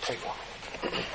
Pray for me.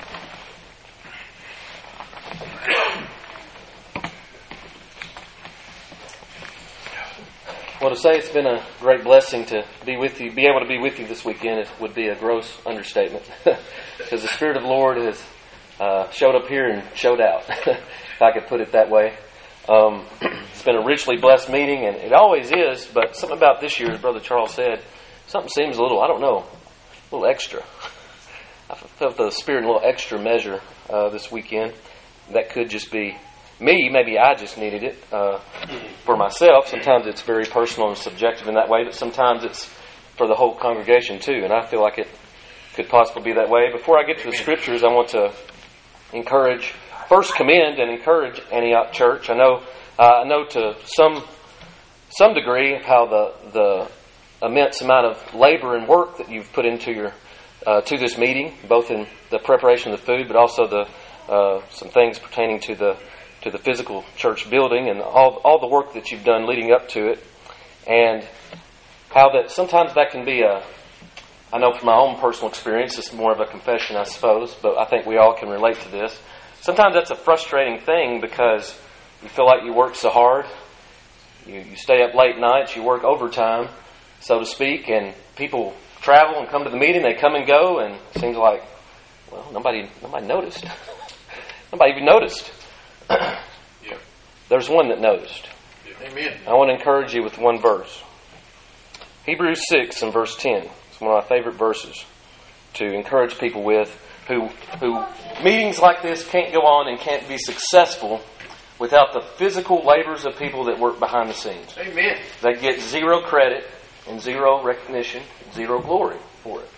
Well, to say it's been a great blessing to be with you, be able to be with you this weekend, it would be a gross understatement. Because the Spirit of the Lord has showed up here and showed out, if I could put it that way. It's been a richly blessed meeting, and it always is, but something about this year, as Brother Charles said, something seems a little, I don't know, a little extra. I felt the Spirit in a little extra measure this weekend. That could just be me. Maybe I just needed it for myself. Sometimes it's very personal and subjective in that way, but sometimes it's for the whole congregation too, and I feel like it could possibly be that way. Before I get to the Scriptures, I want to first commend and encourage Antioch Church. I know to some degree how the immense amount of labor and work that you've put into your to this meeting, both in the preparation of the food, but also some things pertaining to the physical church building and all the work that you've done leading up to it, and how that sometimes that can be I know from my own personal experience, it's more of a confession, I suppose, but I think we all can relate to this. Sometimes that's a frustrating thing because you feel like you work so hard, you stay up late nights, you work overtime, so to speak, and people travel and come to the meeting, they come and go, and it seems like, well, nobody noticed. Nobody even noticed. Yeah. There's one that noticed. Amen. I want to encourage you with one verse. Hebrews 6 and verse 10. It's one of my favorite verses to encourage people with who meetings like this can't go on and can't be successful without the physical labors of people that work behind the scenes. Amen. They get zero credit and zero recognition, zero glory for it.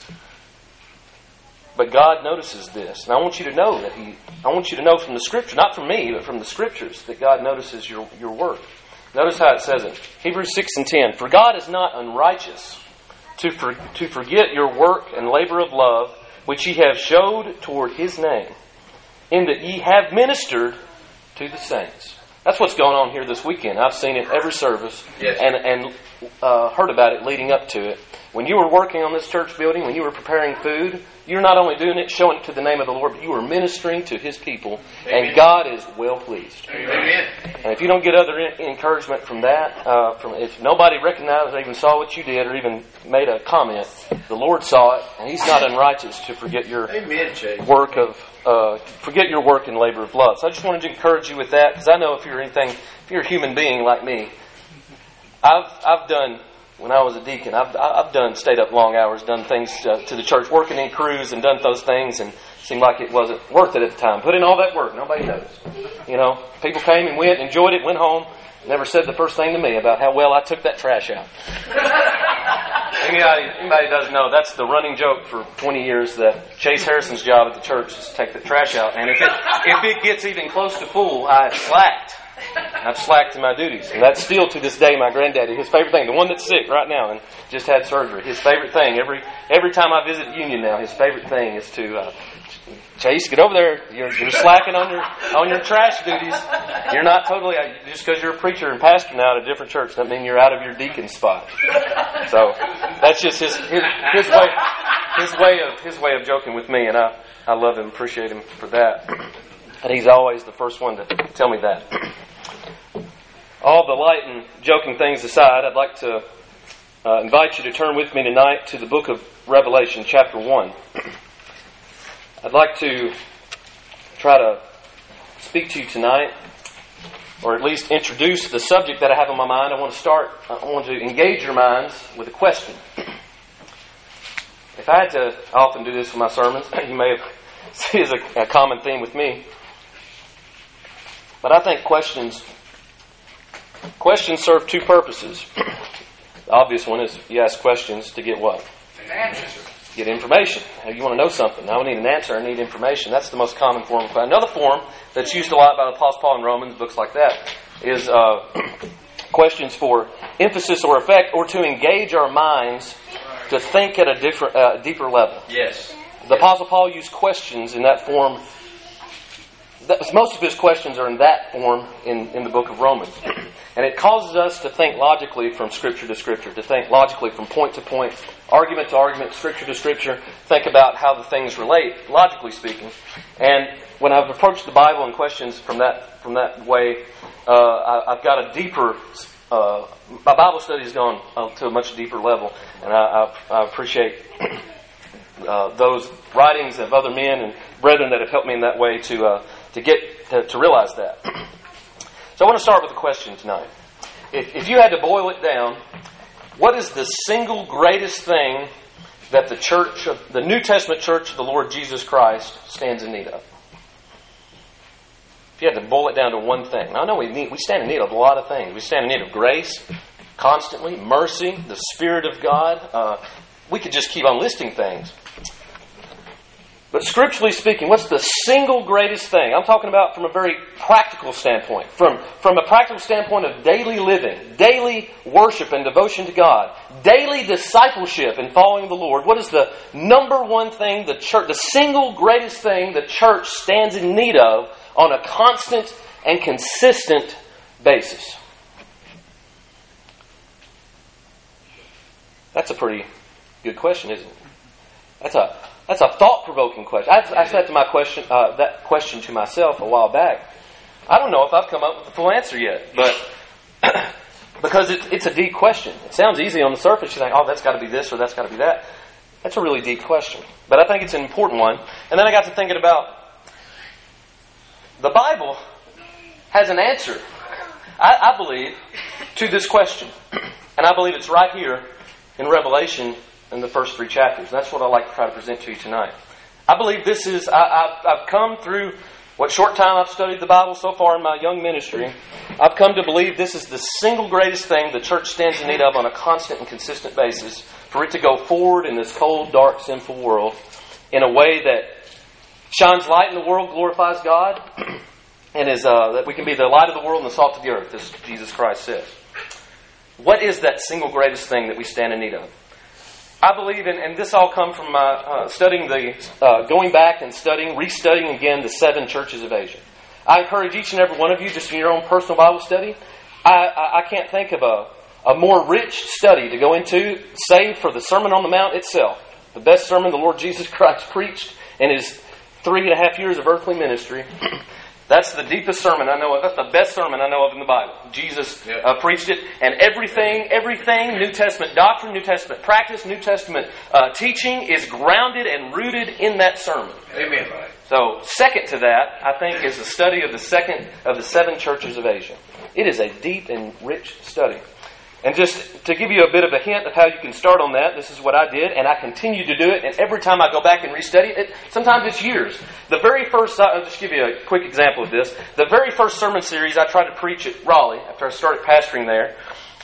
But God notices this. And I want you to know I want you to know from the Scripture, not from me, but from the Scriptures, that God notices your work. Notice how it says it. Hebrews 6 and 10. For God is not unrighteous to forget your work and labor of love, which ye have showed toward His name, in that ye have ministered to the saints. That's what's going on here this weekend. I've seen it every service. Yes. and heard about it leading up to it. When you were working on this church building, when you were preparing food, you're not only doing it, showing it to the name of the Lord, but you were ministering to His people. Amen. And God is well pleased. Amen. And if you don't get other encouragement from that, if nobody recognized or even saw what you did or even made a comment, the Lord saw it, and He's not unrighteous to forget your work and labor of love. So I just wanted to encourage you with that, because I know if you're a human being like me, I've done. When I was a deacon, I've stayed up long hours, done things to the church, working in crews and done those things, and it seemed like it wasn't worth it at the time. Put in all that work, nobody noticed. People came and went, enjoyed it, went home, never said the first thing to me about how well I took that trash out. Anybody doesn't know, that's the running joke for 20 years, that Chase Harrison's job at the church is to take the trash out, and if it gets even close to full, I've slacked in my duties. And that's still to this day my granddaddy, his favorite thing, the one that's sick right now and just had surgery, his favorite thing, every time I visit Union now, his favorite thing is to, Chase, get over there. You're slacking on your trash duties. You're not totally, just because you're a preacher and pastor now at a different church doesn't mean you're out of your deacon spot. So that's just his way of joking with me, and I love him, appreciate him for that. And he's always the first one to tell me that. All the light and joking things aside, I'd like to invite you to turn with me tonight to the book of Revelation, chapter 1. I'd like to try to speak to you tonight, or at least introduce the subject that I have on my mind. I want to engage your minds with a question. If I had to, I often do this with my sermons, you may have seen it as a common theme with me. But I think questions serve two purposes. The obvious one is you ask questions to get what? An answer. Get information. You want to know something. I don't need an answer, I need information. That's the most common form. Another form that's used a lot by the Apostle Paul in Romans, books like that, is questions for emphasis or effect, or to engage our minds to think at a deeper level. Yes. The Apostle Paul used questions in that form most of his questions are in that form in the book of Romans. And it causes us to think logically from Scripture to Scripture, to think logically from point to point, argument to argument, Scripture to Scripture, think about how the things relate, logically speaking. And when I've approached the Bible and questions from that way, I've got a deeper... my Bible study has gone to a much deeper level, and I appreciate those writings of other men and brethren that have helped me in that way to get to realize that. So I want to start with a question tonight. If you had to boil it down, what is the single greatest thing that the church, the New Testament church of the Lord Jesus Christ, stands in need of? If you had to boil it down to one thing. Now, I know we stand in need of a lot of things. We stand in need of grace, constantly, mercy, the Spirit of God. We could just keep on listing things. But scripturally speaking, what's the single greatest thing? I'm talking about from a very practical standpoint. From a practical standpoint of daily living, daily worship and devotion to God, daily discipleship and following the Lord. What is the number one thing the church, the single greatest thing the church stands in need of on a constant and consistent basis? That's a pretty good question, isn't it? That's a thought-provoking question. I said that question to myself a while back. I don't know if I've come up with the full answer yet, but because it's a deep question. It sounds easy on the surface. You think, oh, that's got to be this or that's got to be that. That's a really deep question. But I think it's an important one. And then I got to thinking about the Bible has an answer, I believe, to this question. And I believe it's right here in Revelation in the first 3 chapters. That's what I'd like to try to present to you tonight. I believe this is, I've come through what short time I've studied the Bible so far in my young ministry. I've come to believe this is the single greatest thing the church stands in need of on a constant and consistent basis for it to go forward in this cold, dark, sinful world in a way that shines light in the world, glorifies God, and is that we can be the light of the world and the salt of the earth, as Jesus Christ says. What is that single greatest thing that we stand in need of? I believe, and this all come from studying going back and restudying again the 7 churches of Asia. I encourage each and every one of you, just in your own personal Bible study, I can't think of a more rich study to go into, save for the Sermon on the Mount itself. The best sermon the Lord Jesus Christ preached in His 3.5 years of earthly ministry. That's the deepest sermon I know of. That's the best sermon I know of in the Bible. Jesus preached it. And everything, New Testament doctrine, New Testament practice, New Testament teaching is grounded and rooted in that sermon. Amen. So, second to that, I think, is the study of the 7 churches of Asia. It is a deep and rich study. And just to give you a bit of a hint of how you can start on that, this is what I did, and I continue to do it, and every time I go back and restudy it, sometimes it's years. The very first, I'll just give you a quick example of this. The very first sermon series I tried to preach at Raleigh, after I started pastoring there,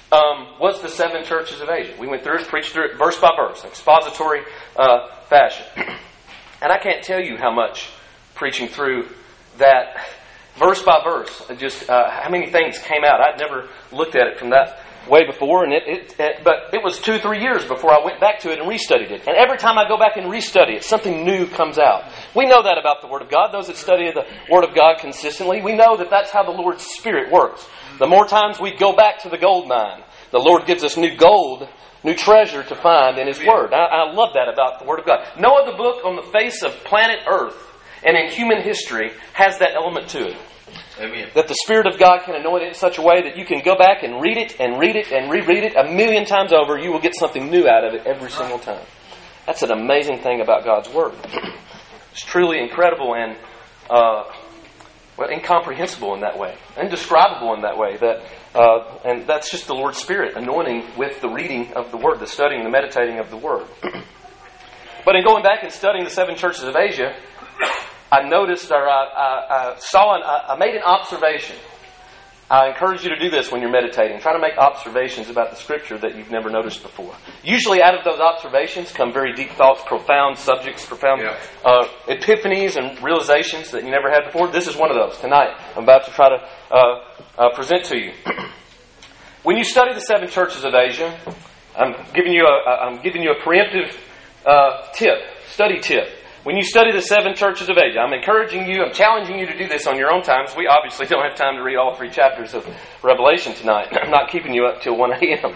was the 7 churches of Asia. We went through it, preached through it verse by verse, expository fashion. And I can't tell you how much preaching through that verse by verse, just how many things came out. I'd never looked at it from that way before, but it was 2-3 years before I went back to it and restudied it. And every time I go back and restudy it, something new comes out. We know that about the Word of God. Those that study the Word of God consistently, we know that that's how the Lord's Spirit works. The more times we go back to the gold mine, the Lord gives us new gold, new treasure to find in His Word. I love that about the Word of God. No other book on the face of planet Earth and in human history has that element to it. Amen. That the Spirit of God can anoint it in such a way that you can go back and read it and read it and reread it 1,000,000 times over. You will get something new out of it every single time. That's an amazing thing about God's Word. It's truly incredible and incomprehensible in that way, indescribable in that way. And that's just the Lord's Spirit anointing with the reading of the Word, the studying, the meditating of the Word. But in going back and studying the 7 churches of Asia, I noticed, or I made an observation. I encourage you to do this when you're meditating. Try to make observations about the Scripture that you've never noticed before. Usually out of those observations come very deep thoughts, profound subjects, profound epiphanies and realizations that you never had before. This is one of those tonight. I'm about to try to present to you. When you study the 7 churches of Asia, I'm giving you a preemptive study tip. when you study the 7 churches of Asia, I'm encouraging you, I'm challenging you to do this on your own time. We obviously don't have time to read all 3 chapters of Revelation tonight. I'm not keeping you up till 1 a.m.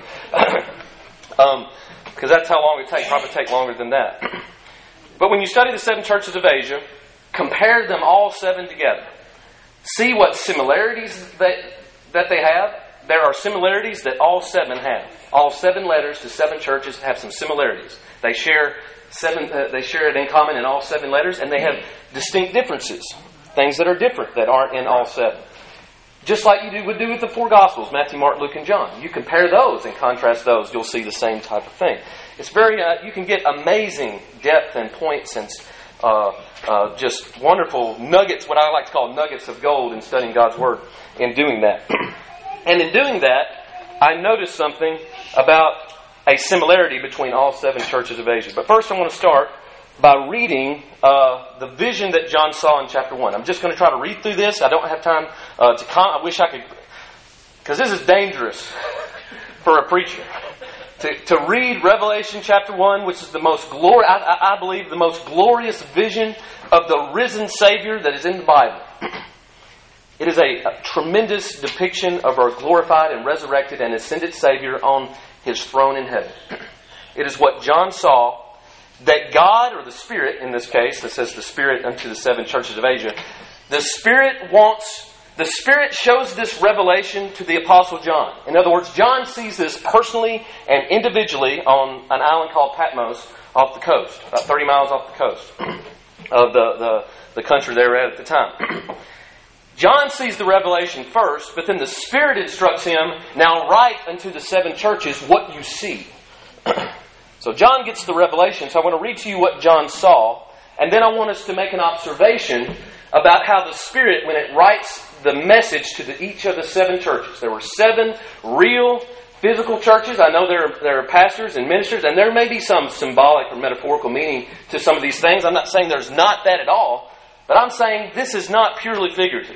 Because that's how long it takes. Probably take longer than that. But when you study the 7 churches of Asia, compare them all 7 together. See what similarities that they have. There are similarities that all 7 have. All 7 letters to 7 churches have some similarities. They share it in common in all 7 letters, and they have distinct differences. Things that are different that aren't in all 7. Just like you would do with the 4 Gospels, Matthew, Mark, Luke, and John. You compare those and contrast those, you'll see the same type of thing. It's very, you can get amazing depth and points and just wonderful nuggets, what I like to call nuggets of gold in studying God's Word in doing that. And in doing that, I noticed something about a similarity between all 7 churches of Asia. But first I want to start by reading the vision that John saw in chapter 1. I'm just going to try to read through this. I don't have time I wish I could, because this is dangerous for a preacher. To read Revelation chapter 1, which is the most I believe the most glorious vision of the risen Savior that is in the Bible. It is a tremendous depiction of our glorified and resurrected and ascended Savior on His throne in heaven. It is what John saw, that God, or the Spirit in this case, that says the Spirit unto the 7 churches of Asia, the Spirit shows this revelation to the Apostle John. In other words, John sees this personally and individually on an island called Patmos off the coast, about 30 miles off the coast of the country they were at the time. John sees the revelation first, but then the Spirit instructs him, now write unto the 7 churches what you see. So John gets the revelation, so I want to read to you what John saw, and then I want us to make an observation about how the Spirit, when it writes the message to each of the 7 churches. There were 7 real physical churches. I know there are pastors and ministers, and there may be some symbolic or metaphorical meaning to some of these things. I'm not saying there's not that at all, but I'm saying this is not purely figurative.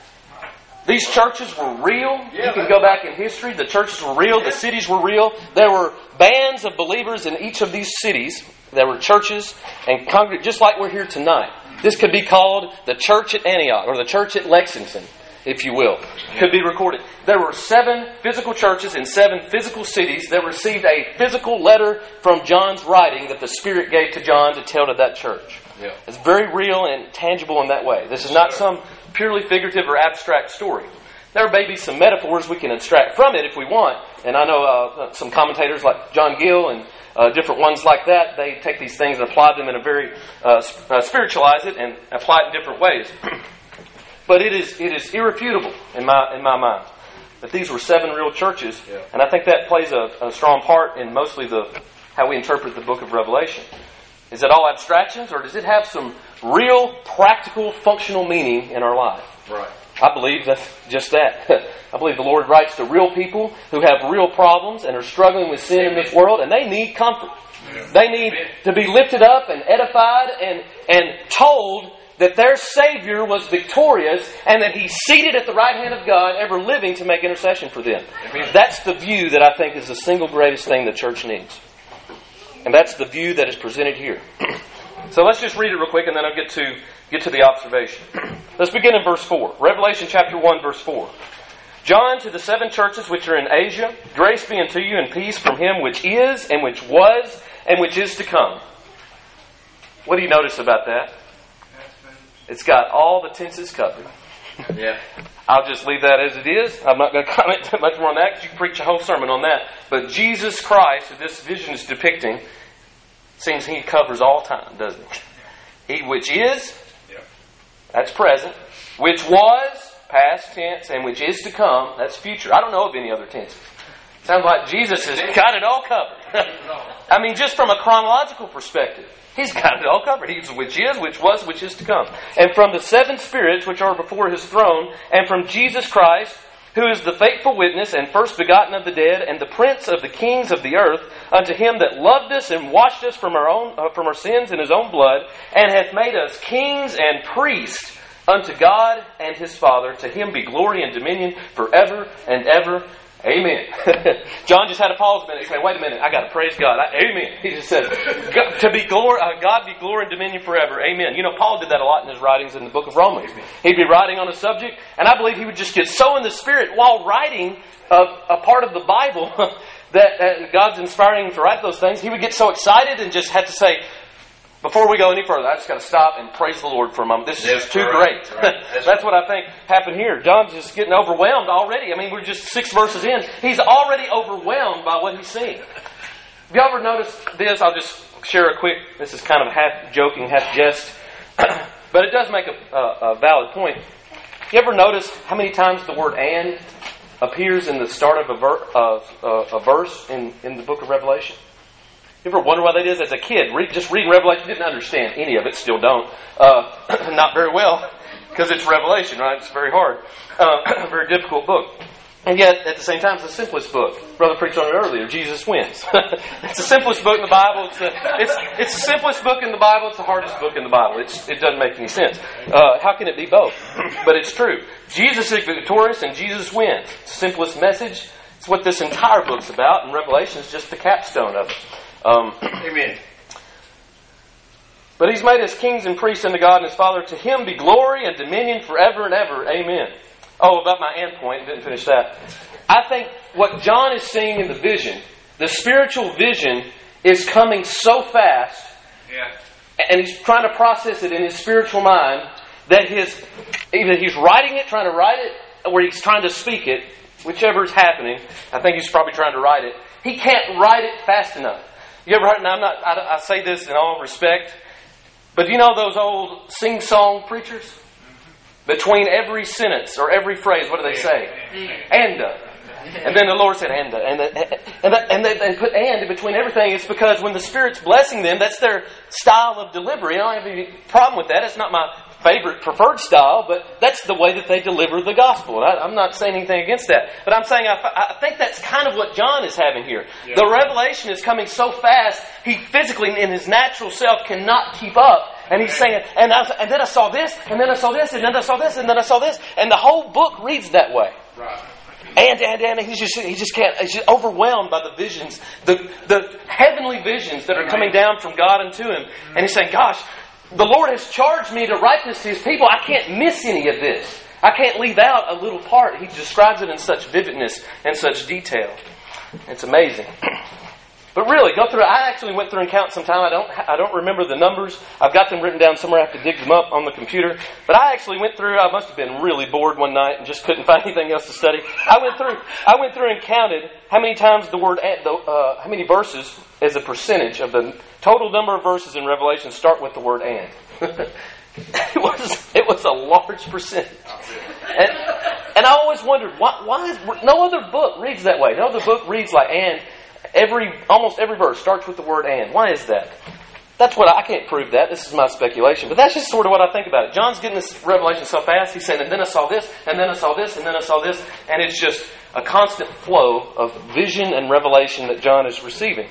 These churches were real. You can go back in history. The churches were real. The cities were real. There were bands of believers in each of these cities. There were churches and congregations, just like we're here tonight. This could be called the church at Antioch or the church at Lexington, if you will. Could be recorded. There were 7 physical churches in 7 physical cities that received a physical letter from John's writing that the Spirit gave to John to tell to that church. Yeah. It's very real and tangible in that way. This is not some purely figurative or abstract story. There may be some metaphors we can extract from it if we want. And I know some commentators like John Gill and different ones like that, they take these things and apply them in a very, spiritualize it and apply it in different ways. But it is irrefutable in my mind that these were 7 real churches. Yeah. And I think that plays a strong part in mostly how we interpret the book of Revelation. Is it all abstractions, or does it have some real, practical, functional meaning in our life? Right. I believe that's just that. I believe the Lord writes to real people who have real problems and are struggling with sin in this world, and they need comfort. Yeah. They need to be lifted up and edified and told that their Savior was victorious and that He's seated at the right hand of God, ever living to make intercession for them. Amen. That's the view that I think is the single greatest thing the church needs. And that's the view that is presented here. So let's just read it real quick and then I'll get to the observation. Let's begin in verse 4. Revelation chapter 1, verse 4. John, to the 7 churches which are in Asia, grace be unto you and peace from Him which is, and which was, and which is to come. What do you notice about that? It's got all the tenses covered. Yeah. I'll just leave that as it is. I'm not going to comment much more on that because you can preach a whole sermon on that. But Jesus Christ, who this vision is depicting, seems He covers all time, doesn't He? He which is, that's present. Which was, past tense. And which is to come, that's future. I don't know of any other tenses. Sounds like Jesus has got it all covered. I mean, just from a chronological perspective. He's got it all covered. He's which is, which was, which is to come. And from the 7 spirits which are before His throne, and from Jesus Christ, who is the faithful witness and first begotten of the dead, and the prince of the kings of the earth, unto Him that loved us and washed us from our sins in His own blood, and hath made us kings and priests unto God and His Father. To Him be glory and dominion forever and ever. Amen. John just had to pause a minute and say, wait a minute, I got to praise God. Amen. He just said, God be glory and dominion forever. Amen. You know, Paul did that a lot in his writings in the book of Romans. He'd be writing on a subject, and I believe he would just get so in the Spirit while writing a part of the Bible that God's inspiring him to write those things. He would get so excited and just have to say, before we go any further, I just got to stop and praise the Lord for a moment. This is just too great. Right. That's what I think happened here. John's just getting overwhelmed already. I mean, we're just 6 verses in. He's already overwhelmed by what he's seeing. Have you ever noticed this? I'll just share a quick, this is kind of half joking, half jest, but it does make a valid point. You ever notice how many times the word "and" appears in the start of a verse in the book of Revelation? You ever wonder why that is? As a kid, just reading Revelation, didn't understand any of it, still don't. Not very well, because it's Revelation, right? It's very hard. Very difficult book. And yet, at the same time, it's the simplest book. Brother preached on it earlier. Jesus wins. It's the simplest book in the Bible. It's the simplest book in the Bible. It's the hardest book in the Bible. It doesn't make any sense. How can it be both? But it's true. Jesus is victorious and Jesus wins. Simplest message. It's what this entire book's about, and Revelation is just the capstone of it. Amen. But He's made us kings and priests unto God and His Father. To Him be glory and dominion forever and ever. Amen. Oh, about my end point, didn't finish that. I think what John is seeing in the vision, the spiritual vision, is coming so fast, and he's trying to process it in his spiritual mind, that either he's writing it, trying to write it, or he's trying to speak it, whichever is happening. I think he's probably trying to write it. He can't write it fast enough. You ever heard? Now, I say this in all respect, but you know those old sing-song preachers? Between every sentence or every phrase, what do they say? And. And then the Lord said, and they put and in between everything. It's because when the Spirit's blessing them, that's their style of delivery. I don't have any problem with that. It's not my favorite, preferred style, but that's the way that they deliver the gospel. I'm not saying anything against that. But I'm saying I think that's kind of what John is having here. Yeah. The revelation is coming so fast, he physically, in his natural self, cannot keep up. And he's saying, and then I saw this, and then I saw this, and then I saw this, and then I saw this. And the whole book reads that way. Right. And he just can't. He's just overwhelmed by the visions, the heavenly visions that are coming down from God unto him. And he's saying, gosh, the Lord has charged me to write this to His people. I can't miss any of this. I can't leave out a little part. He describes it in such vividness and such detail. It's amazing. But really, go through. I actually went through and counted some time. I don't remember the numbers. I've got them written down somewhere. I have to dig them up on the computer. But I actually went through. I must have been really bored one night and just couldn't find anything else to study. I went through and counted how many times the word how many verses as a percentage of the total number of verses in Revelation start with the word and. It was a large percentage. And I always wondered why is no other book reads that way. No other book reads like and. Almost every verse starts with the word and. Why is that? That's what I can't prove that. This is my speculation. But that's just sort of what I think about it. John's getting this revelation so fast. He's saying, and then I saw this, and then I saw this, and then I saw this. And it's just a constant flow of vision and revelation that John is receiving.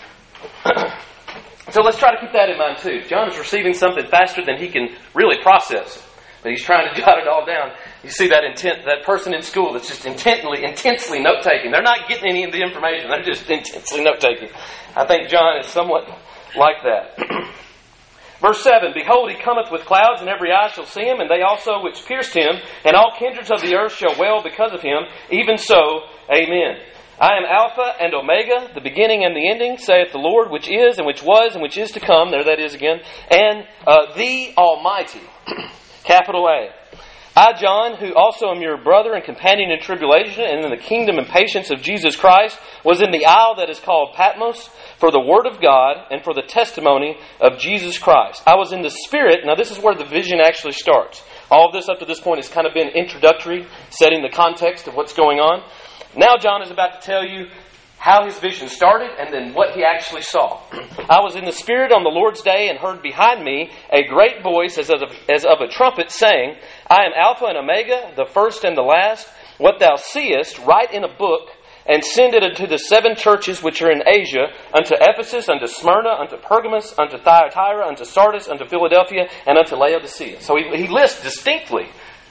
So let's try to keep that in mind too. John is receiving something faster than he can really process. But he's trying to jot it all down. You see that person in school that's just intensely note-taking. They're not getting any of the information. They're just intensely note-taking. I think John is somewhat like that. Verse 7, Behold, He cometh with clouds, and every eye shall see Him, and they also which pierced Him, and all kindreds of the earth shall wail because of Him. Even so, Amen. I am Alpha and Omega, the beginning and the ending, saith the Lord, which is, and which was, and which is to come. There that is again. And the Almighty. Capital A. I, John, who also am your brother and companion in tribulation and in the kingdom and patience of Jesus Christ, was in the isle that is called Patmos for the word of God and for the testimony of Jesus Christ. I was in the Spirit. Now this is where the vision actually starts. All of this up to this point has kind of been introductory, setting the context of what's going on. Now John is about to tell you how his vision started and then what he actually saw. I was in the Spirit on the Lord's day and heard behind me a great voice as of a trumpet saying, I am Alpha and Omega, the first and the last. What thou seest, write in a book and send it unto the 7 churches which are in Asia, unto Ephesus, unto Smyrna, unto Pergamos, unto Thyatira, unto Sardis, unto Philadelphia, and unto Laodicea. So he lists distinctly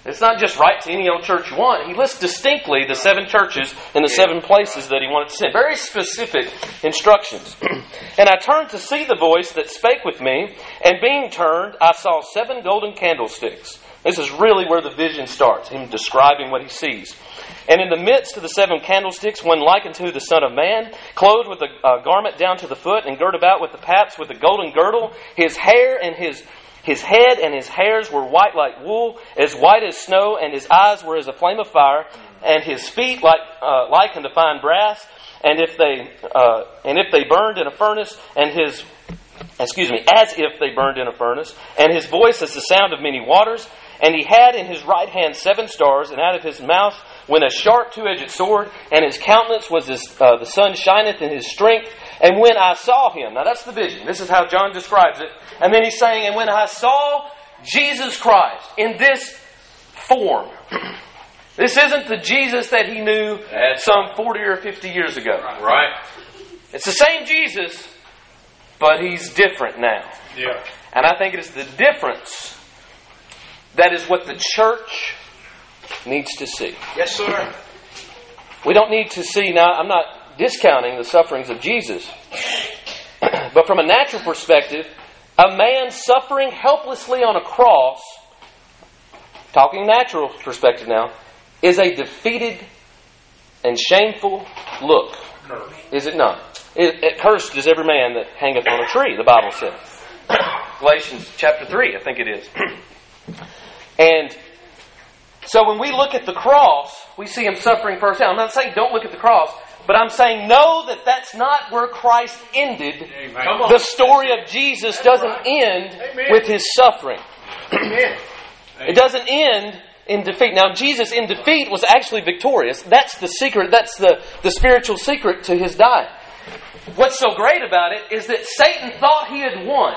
It's not just write to any old church you want. He lists distinctly the 7 churches in the 7 places that he wanted to send. Very specific instructions. And I turned to see the voice that spake with me, and being turned, I saw 7 golden candlesticks. This is really where the vision starts, him describing what he sees. And in the midst of the 7 candlesticks, one like unto the Son of Man, clothed with a garment down to the foot, and girt about with the paps with a golden girdle. His hair and his head and his hairs were white like wool, as white as snow, and his eyes were as a flame of fire, and his feet like unto fine brass. And if they burned in a furnace, as if they burned in a furnace, and his voice as the sound of many waters. And he had in his right hand 7 stars, and out of his mouth went a sharp 2-edged sword, and his countenance was as the sun shineth in his strength. And when I saw him, now that's the vision. This is how John describes it. And then he's saying, and when I saw Jesus Christ in this form, this isn't the Jesus that he knew some 40 or 50 years ago. Right. It's the same Jesus, but he's different now. Yeah. And I think it is the difference that is what the church needs to see. Yes, sir. We don't need to see, now I'm not discounting the sufferings of Jesus, but from a natural perspective, a man suffering helplessly on a cross, talking natural perspective now, is a defeated and shameful look. Is it not? Cursed is every man that hangeth on a tree, the Bible says. Galatians chapter 3, I think it is. And so when we look at the cross, we see him suffering firsthand. I'm not saying don't look at the cross, but I'm saying know that that's not where Christ ended. The story of Jesus doesn't end with his suffering. It doesn't end in defeat. Now, Jesus in defeat was actually victorious. That's the secret. That's the spiritual secret to his dying. What's so great about it is that Satan thought he had won.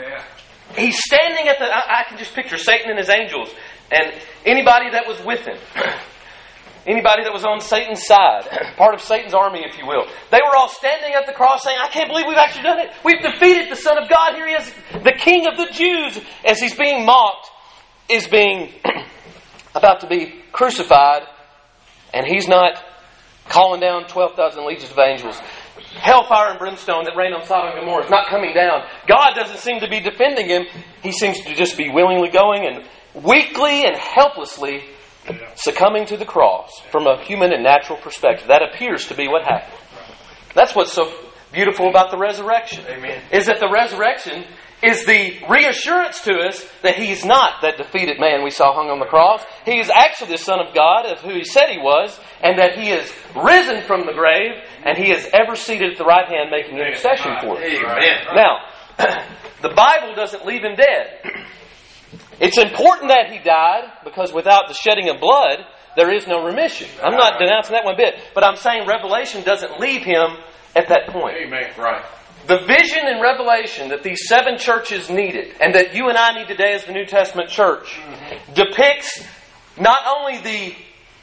He's standing at I can just picture Satan and his angels and anybody that was with him. Anybody that was on Satan's side. Part of Satan's army, if you will. They were all standing at the cross saying, I can't believe we've actually done it. We've defeated the Son of God. Here he is, the King of the Jews. As he's being mocked, is being about to be crucified. And he's not calling down 12,000 legions of angels. Hellfire and brimstone that rain on Sodom and Gomorrah is not coming down. God doesn't seem to be defending him. He seems to just be willingly going and weakly and helplessly succumbing to the cross from a human and natural perspective. That appears to be what happened. That's what's so beautiful about the resurrection. Amen. Is that the resurrection is the reassurance to us that he's not that defeated man we saw hung on the cross. He is actually the Son of God, of who he said he was, and that he is risen from the grave, and he is ever seated at the right hand making intercession for us. Amen. Now, the Bible doesn't leave him dead. It's important that he died, because without the shedding of blood, there is no remission. I'm not denouncing that one bit, but I'm saying Revelation doesn't leave him at that point. Amen. Right. The vision in Revelation that these 7 churches needed, and that you and I need today as the New Testament church, depicts not only the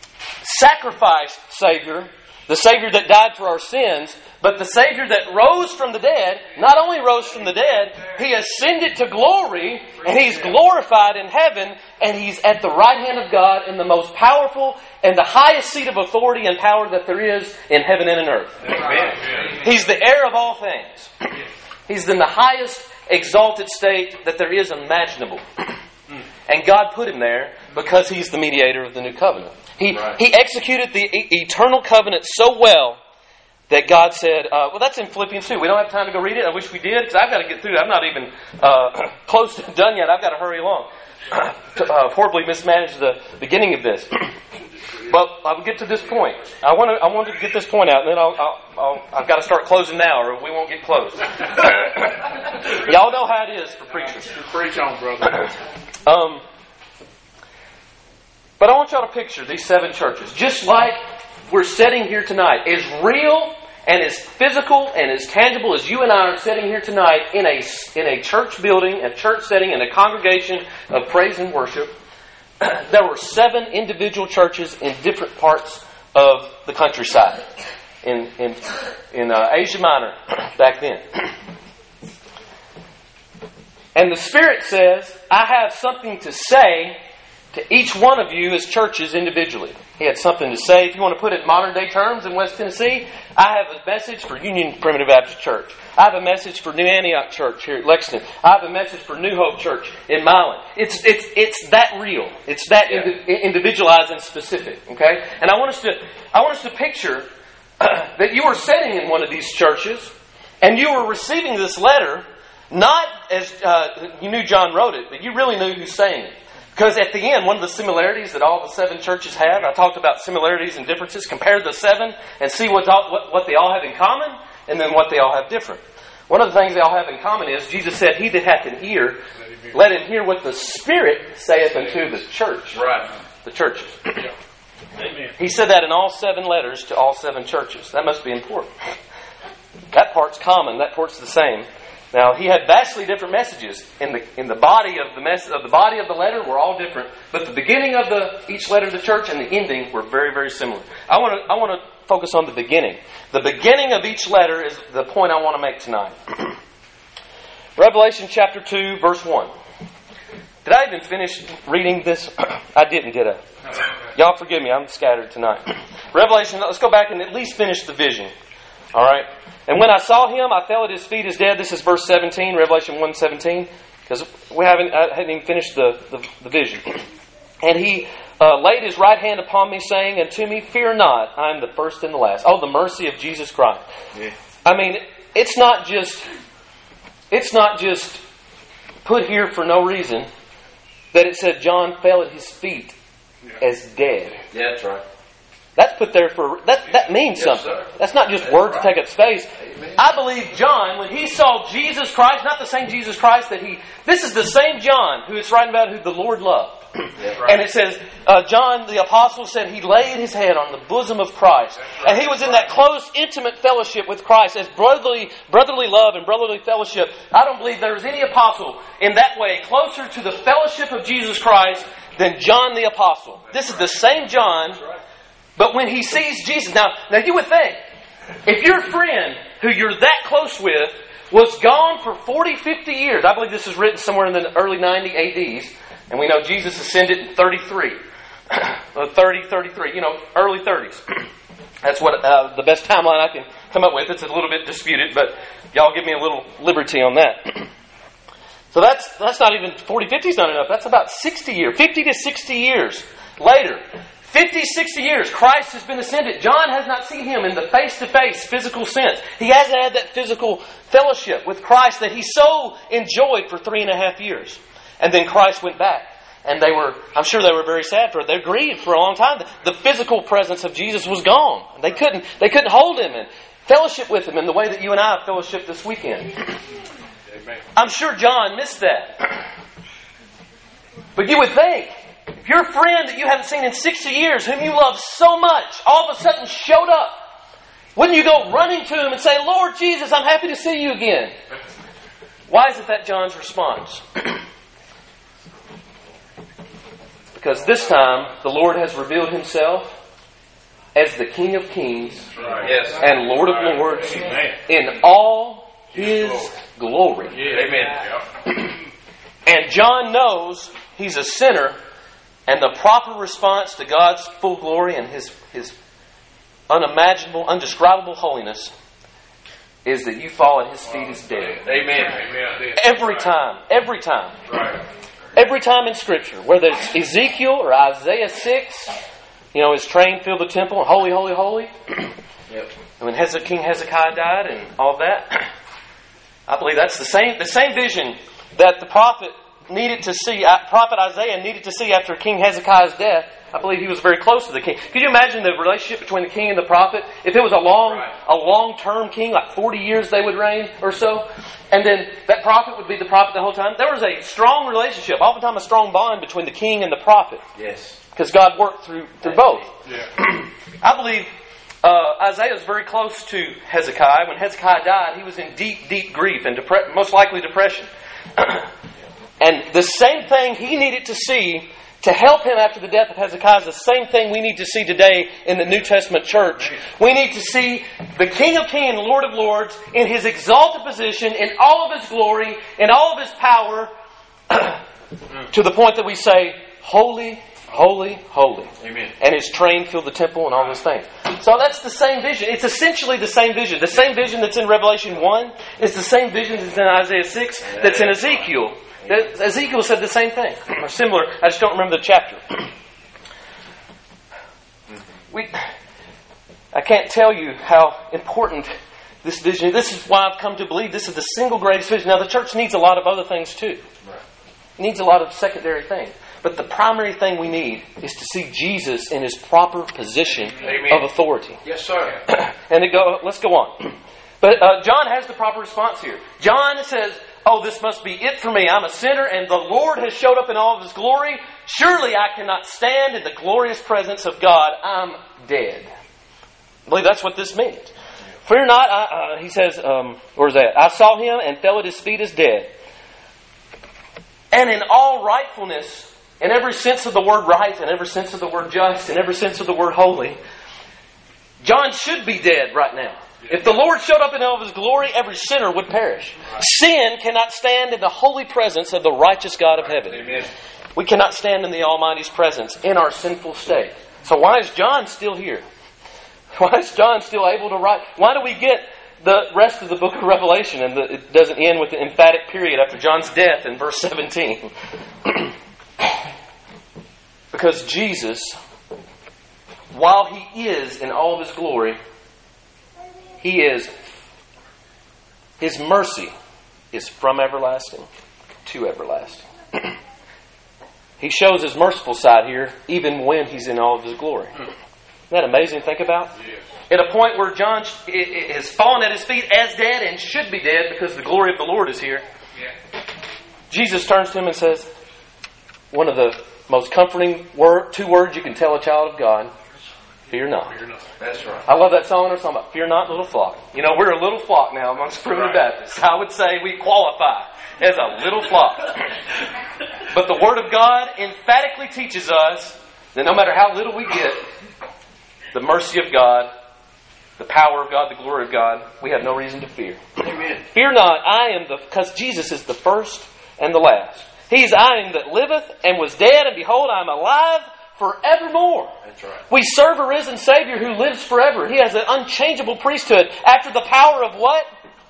sacrificed Savior, the Savior that died for our sins, but the Savior that rose from the dead. Not only rose from the dead, He ascended to glory, and He's glorified in heaven, and He's at the right hand of God in the most powerful and the highest seat of authority and power that there is in heaven and in earth. Amen. He's the heir of all things. He's in the highest exalted state that there is imaginable. And God put Him there because He's the mediator of the new covenant. He executed the eternal covenant so well that God said, well, that's in Philippians 2. We don't have time to go read it. I wish we did, because I've got to get through it. I'm not even close to done yet. I've got to hurry along. Horribly mismanaged the beginning of this. But I'll get to this point. I wanted to get this point out, and then I've got to start closing now, or we won't get closed. Y'all know how it is for preachers. Preach on, brother. But I want y'all to picture these 7 churches, just like we're sitting here tonight, as real and as physical and as tangible as you and I are sitting here tonight in a church building, a church setting, in a congregation of praise and worship. There were 7 individual churches in different parts of the countryside in Asia Minor back then. And the Spirit says, I have something to say to each one of you as churches individually. He had something to say. If you want to put it in modern day terms in West Tennessee, I have a message for Union Primitive Baptist Church. I have a message for New Antioch Church here at Lexington. I have a message for New Hope Church in Milan. It's that real. It's that individualized and specific. Okay, and I want us to picture that you were sitting in one of these churches and you were receiving this letter, not as you knew John wrote it, but you really knew who's saying it. Because at the end, one of the similarities that all the 7 churches have, I talked about similarities and differences. Compare the 7 and see what they all have in common, and then what they all have different. One of the things they all have in common is Jesus said, "He that hath an ear, let him hear what the Spirit saith unto the church." Right. The churches. Amen. He said that in all 7 letters to all 7 churches. That must be important. That part's common. That part's the same. Now, he had vastly different messages in the body of the body of the letter were all different, but the beginning of each letter to the church and the ending were very, very similar. I want to focus on the beginning. The beginning of each letter is the point I want to make tonight. Revelation chapter 2, verse 1. Did I even finish reading this? I didn't, did I? Y'all forgive me, I'm scattered tonight. Revelation, let's go back and at least finish the vision. All right? And when I saw him, I fell at his feet as dead. This is verse 17, Revelation 1:17, because I hadn't even finished the vision. And he laid his right hand upon me, saying unto me, "Fear not, I am the first and the last." Oh, the mercy of Jesus Christ. Yeah. I mean, it's not just put here for no reason that it said John fell at his feet as dead. Yeah, that's right. That's put there for... That means something. Sir. That's not just words to take up space. Amen. I believe John, when he saw Jesus Christ, not the same Jesus Christ that he... This is the same John who is writing about who the Lord loved. Right. And it says, John the Apostle said he laid his head on the bosom of Christ. Right. And he was in that close, intimate fellowship with Christ as brotherly love and brotherly fellowship. I don't believe there was any apostle in that way closer to the fellowship of Jesus Christ than John the Apostle. This is the same John... But when he sees Jesus... Now you would think, if your friend who you're that close with was gone for 40, 50 years... I believe this is written somewhere in the early 90 ADs. And we know Jesus ascended in 33. 33, early 30s. That's what the best timeline I can come up with. It's a little bit disputed, but y'all give me a little liberty on that. So that's not even... 40, 50 is not enough. That's about 60 years. 50 to 60 years later... 50, 60 years, Christ has been ascended. John has not seen him in the face-to-face physical sense. He hasn't had that physical fellowship with Christ that he so enjoyed for 3.5 years. And then Christ went back. And I'm sure they were very sad for it. They grieved for a long time. The physical presence of Jesus was gone. They couldn't hold him and fellowship with him in the way that you and I have fellowship this weekend. I'm sure John missed that. But you would think, if your friend that you haven't seen in 60 years, whom you love so much, all of a sudden showed up, wouldn't you go running to him and say, "Lord Jesus, I'm happy to see you again"? Why is it that John's response? Because this time, the Lord has revealed himself as the King of Kings and Lord of Lords in all His glory. Amen. And John knows he's a sinner. And the proper response to God's full glory and His unimaginable, undescribable holiness is that you fall at His feet as dead. Amen. Every time. Right. Every time in Scripture, whether it's Ezekiel or Isaiah 6, his train filled the temple, and holy, holy, holy. Yep. And when King Hezekiah died and all that, I believe that's the same vision that the prophet Isaiah needed to see after King Hezekiah's death. I believe he was very close to the king. Could you imagine the relationship between the king and the prophet? If it was a long-term king, like 40 years they would reign or so, and then that prophet would be the prophet the whole time. There was a strong relationship, oftentimes a strong bond between the king and the prophet. Yes. Because God worked through both. Yeah. I believe Isaiah was very close to Hezekiah. When Hezekiah died, he was in deep, deep grief and most likely depression. And the same thing he needed to see to help him after the death of Hezekiah is the same thing we need to see today in the New Testament church. We need to see the King of Kings and Lord of Lords in His exalted position, in all of His glory, in all of His power, to the point that we say, holy, holy, holy. Amen. And His train filled the temple and all those things. So that's the same vision. It's essentially the same vision. The same vision that's in Revelation 1 is the same vision that's in Isaiah 6 that's in Ezekiel. Ezekiel said the same thing, or similar. I just don't remember the chapter. I can't tell you how important this vision is. This is why I've come to believe this is the single greatest vision. Now, the church needs a lot of other things too. It needs a lot of secondary things. But the primary thing we need is to see Jesus in His proper position of authority. Yes, sir. And let's go on. But John has the proper response here. John says, oh, this must be it for me. I'm a sinner, and the Lord has showed up in all of His glory. Surely I cannot stand in the glorious presence of God. I'm dead. I believe that's what this means. Fear not, he says, where's that? I saw Him and fell at His feet as dead. And in all rightfulness, in every sense of the word right, in every sense of the word just, in every sense of the word holy, John should be dead right now. If the Lord showed up in all of His glory, every sinner would perish. Sin cannot stand in the holy presence of the righteous God of heaven. Amen. We cannot stand in the Almighty's presence in our sinful state. So why is John still here? Why is John still able to write? Why do we get the rest of the book of Revelation and it doesn't end with the emphatic period after John's death in verse 17? Because Jesus, while He is in all of His glory, His mercy is from everlasting to everlasting. He shows His merciful side here, even when He's in all of His glory. Isn't that amazing to think about? Yes. At a point where John has fallen at His feet as dead and should be dead because the glory of the Lord is here. Yeah. Jesus turns to him and says, one of the most comforting two words you can tell a child of God, fear not. Fear not. That's right. I love that song. They're talking about, fear not, little flock. You know, we're a little flock now amongst primitive Baptists. I would say we qualify as a little flock. But the Word of God emphatically teaches us that no matter how little we get, the mercy of God, the power of God, the glory of God, we have no reason to fear. Amen. Fear not, because Jesus is the first and the last. He's I am that liveth and was dead, and behold, I am alive forevermore. That's right. We serve a risen Savior who lives forever. He has an unchangeable priesthood after the power of what?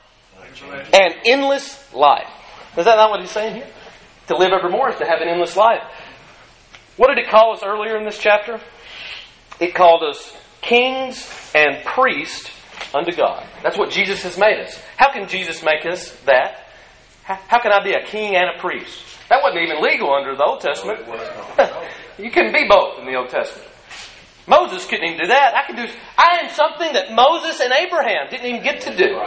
An endless life. Is that not what he's saying here? To live evermore is to have an endless life. What did it call us earlier in this chapter? It called us kings and priests unto God. That's what Jesus has made us. How can Jesus make us that? How can I be a king and a priest? That wasn't even legal under the Old Testament. You couldn't be both in the Old Testament. Moses couldn't even do that. I am something that Moses and Abraham didn't even get to do.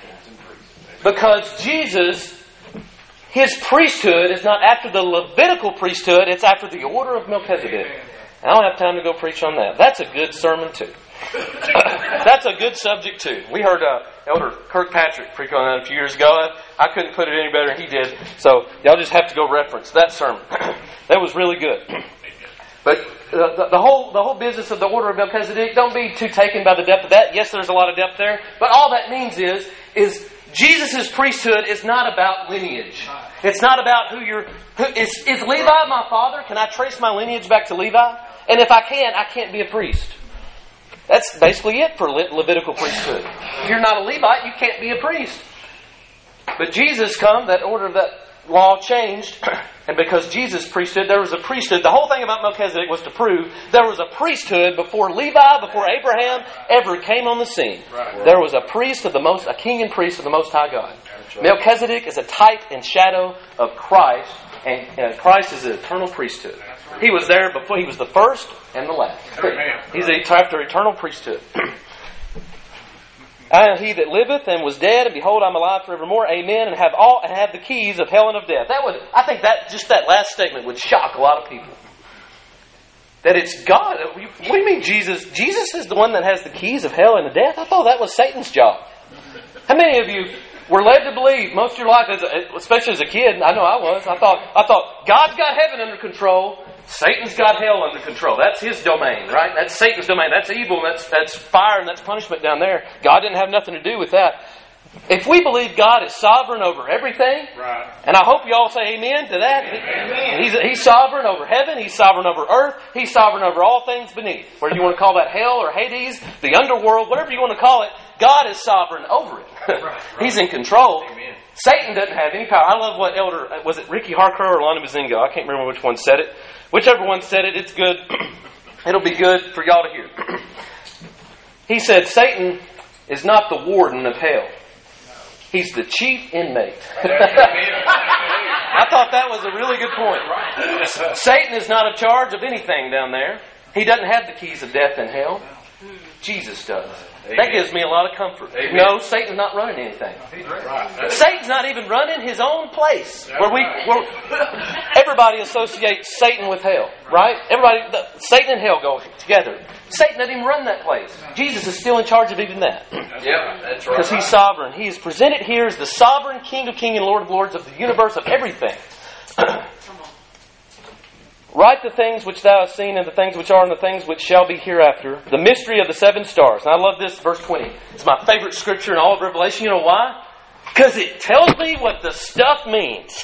Because Jesus, His priesthood is not after the Levitical priesthood, it's after the order of Melchizedek. I don't have time to go preach on that. That's a good sermon too. That's a good subject too. We heard Elder Kirkpatrick preach on that a few years ago. I couldn't put it any better than he did. So y'all just have to go reference that sermon. That was really good. But the whole business of the order of Melchizedek, don't be too taken by the depth of that. Yes, there's a lot of depth there. But all that means is Jesus' priesthood is not about lineage. It's not about is Levi my father? Can I trace my lineage back to Levi? And if I can't be a priest. That's basically it for Levitical priesthood. If you're not a Levite, you can't be a priest. But Jesus come, that order of that law changed, and because Jesus' priesthood, there was a priesthood. The whole thing about Melchizedek was to prove there was a priesthood before Levi, before Abraham ever came on the scene. Right. There was a priest of a king and priest of the Most High God. Right. Melchizedek is a type and shadow of Christ, and Christ is an eternal priesthood. Right. He was there before. He was the first and the last. Amen. He's after eternal priesthood. I am he that liveth and was dead, and behold, I'm alive forevermore. Amen. And have the keys of hell and of death. I think that last statement would shock a lot of people. That it's God. What do you mean Jesus? Jesus is the one that has the keys of hell and of death? I thought that was Satan's job. How many of you were led to believe most of your life, especially as a kid? I know I was. I thought God's got heaven under control. Satan's got hell under control. That's his domain, right? That's Satan's domain. That's evil. That's fire and that's punishment down there. God didn't have nothing to do with that. If we believe God is sovereign over everything, Right. and I hope you all say amen to that. Amen. He's sovereign over heaven. He's sovereign over earth. He's sovereign over all things beneath. Whether you want to call that hell or Hades, the underworld, whatever you want to call it, God is sovereign over it. Right. He's in control. Amen. Satan doesn't have any power. I love what Elder, was it Ricky Harker or Lonnie Mazingo? I can't remember which one said it. Whichever one said it, it's good. It'll be good for y'all to hear. He said, Satan is not the warden of hell. He's the chief inmate. I thought that was a really good point. Satan is not in charge of anything down there. He doesn't have the keys of death and hell. Jesus does. That gives me a lot of comfort. Amen. No, Satan's not running anything. Right. Satan's not even running his own place. Where everybody associates Satan with hell, right? Satan and hell go together. Satan doesn't even run that place. Jesus is still in charge of even that. Yeah, that's right. Because He's sovereign. He is presented here as the sovereign King of Kings and Lord of Lords of the universe, of everything. Write the things which thou hast seen, and the things which are, and the things which shall be hereafter. The mystery of the 7 stars. And I love this, verse 20. It's my favorite scripture in all of Revelation. You know why? Because it tells me what the stuff means.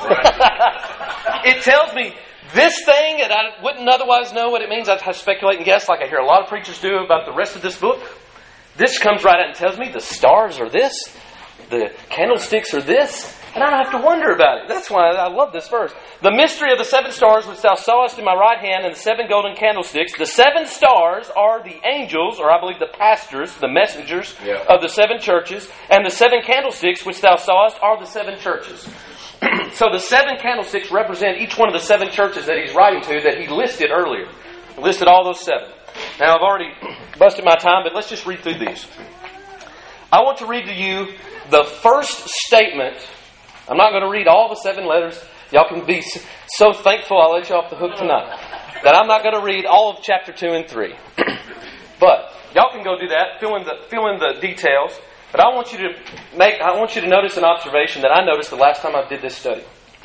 It tells me this thing that I wouldn't otherwise know what it means. I speculate and guess like I hear a lot of preachers do about the rest of this book. This comes right out and tells me the stars are this, the candlesticks are this, and I don't have to wonder about it. That's why I love this verse. The mystery of the 7 stars which thou sawest in my right hand, and the 7 golden candlesticks. The 7 stars are the angels, or I believe the pastors, the messengers of the 7 churches. And the 7 candlesticks which thou sawest are the 7 churches. So the 7 candlesticks represent each one of the 7 churches that he's writing to that he listed earlier. He listed all those 7. Now I've already busted my time, but let's just read through these. I want to read to you the first statement. I'm not going to read all the 7 letters. Y'all can be so thankful I'll let you off the hook tonight. That I'm not going to read all of chapter 2 and 3. But y'all can go do that, fill in the details. But I want you to notice an observation that I noticed the last time I did this study.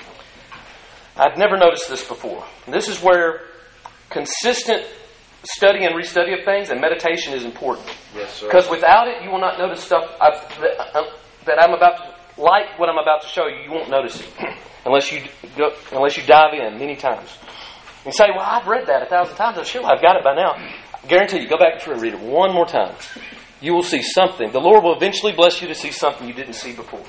I'd never noticed this before. And this is where consistent study and restudy of things and meditation is important. Yes, sir. Because without it, you will not notice stuff that I'm about to, like what I'm about to show you. You won't notice it unless you dive in many times. You say, "Well, I've read that 1,000 times. I'm sure I've got it by now." I guarantee you, go back and read it one more time. You will see something. The Lord will eventually bless you to see something you didn't see before.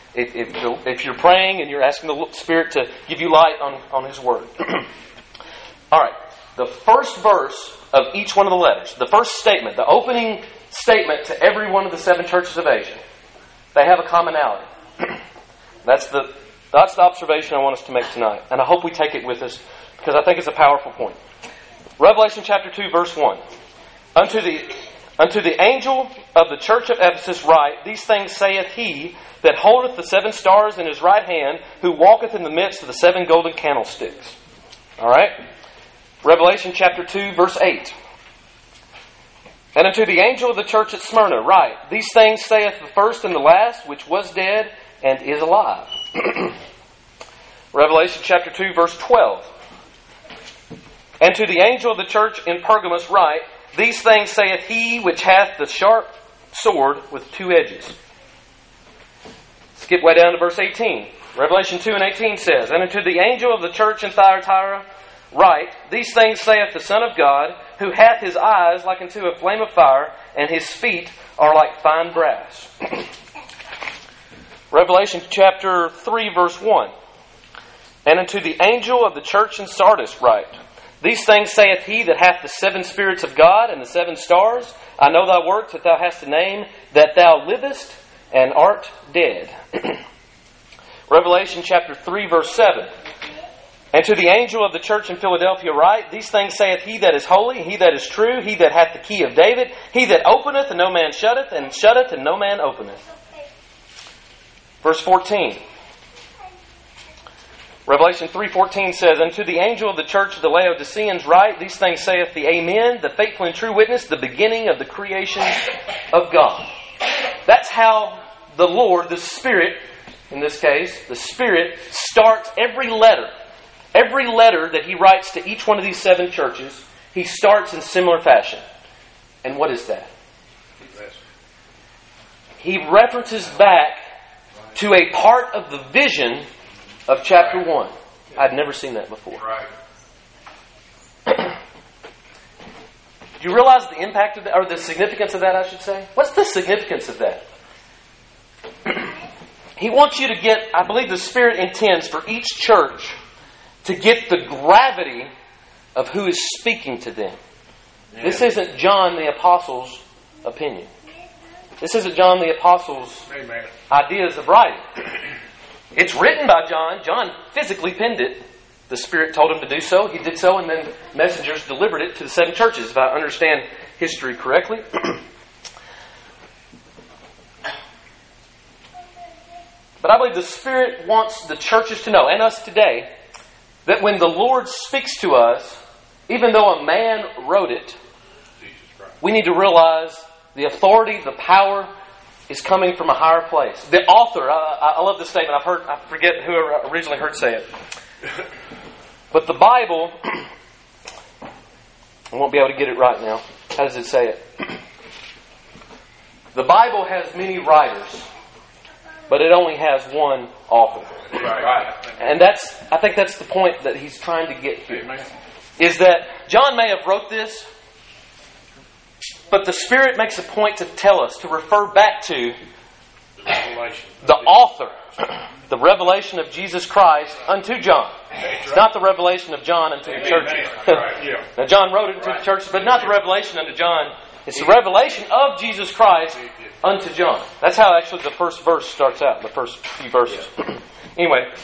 If you're praying and you're asking the Spirit to give you light on His Word. All right. The first verse of each one of the letters, the first statement, the opening statement to every one of the 7 churches of Asia, they have a commonality. That's the observation I want us to make tonight. And I hope we take it with us because I think it's a powerful point. Revelation chapter 2, verse 1. Unto the angel of the church of Ephesus write, These things saith he that holdeth the 7 stars in his right hand, who walketh in the midst of the 7 golden candlesticks. All right? Revelation chapter 2, verse 8. And unto the angel of the church at Smyrna write, These things saith the first and the last, which was dead and is alive. Revelation chapter 2, verse 12. And to the angel of the church in Pergamos write, These things saith he which hath the sharp sword with 2 edges. Skip way down to verse 18. Revelation 2 and 18 says, And unto the angel of the church in Thyatira write, These things saith the Son of God, who hath his eyes like unto a flame of fire, and his feet are like fine brass. Revelation chapter 3, verse 1. And unto the angel of the church in Sardis write, These things saith he that hath the 7 spirits of God and the 7 stars. I know thy works, that thou hast a name, that thou livest and art dead. Revelation chapter 3, verse 7. And to the angel of the church in Philadelphia write, These things saith he that is holy, he that is true, he that hath the key of David, he that openeth and no man shutteth, and shutteth and no man openeth. Verse 14. Revelation 3:14 says, And to the angel of the church of the Laodiceans write, These things saith the Amen, the faithful and true witness, the beginning of the creation of God. That's how the Lord, the Spirit, in this case, the Spirit, starts every letter. Every letter that He writes to each one of these 7 churches, He starts in similar fashion. And what is that? He references back to a part of the vision of chapter 1. I'd never seen that before. Right. Do you realize the impact of that, or the significance of that, I should say? What's the significance of that? He wants you to get, I believe the Spirit intends for each church to get the gravity of who is speaking to them. Yeah. This isn't John the Apostle's opinion. This isn't John the Apostle's ideas of writing. It's written by John. John physically penned it. The Spirit told him to do so. He did so, and then messengers delivered it to the 7 churches, if I understand history correctly. But I believe the Spirit wants the churches to know, and us today, that when the Lord speaks to us, even though a man wrote it, we need to realize the authority, the power is coming from a higher place. The author, I love this statement. I forget who I originally heard say it. But the Bible, I won't be able to get it right now. How does it say it? The Bible has many writers, but it only has one author. Right. And I think that's the point that he's trying to get here. Is that John may have wrote this, but the Spirit makes a point to tell us, to refer back to the author, the revelation of Jesus Christ unto John. It's not the revelation of John unto the churches. Now John wrote it to the churches, but not the revelation unto John. It's the revelation of Jesus Christ unto John. That's how actually the first verse starts out, the first few verses. Anyway,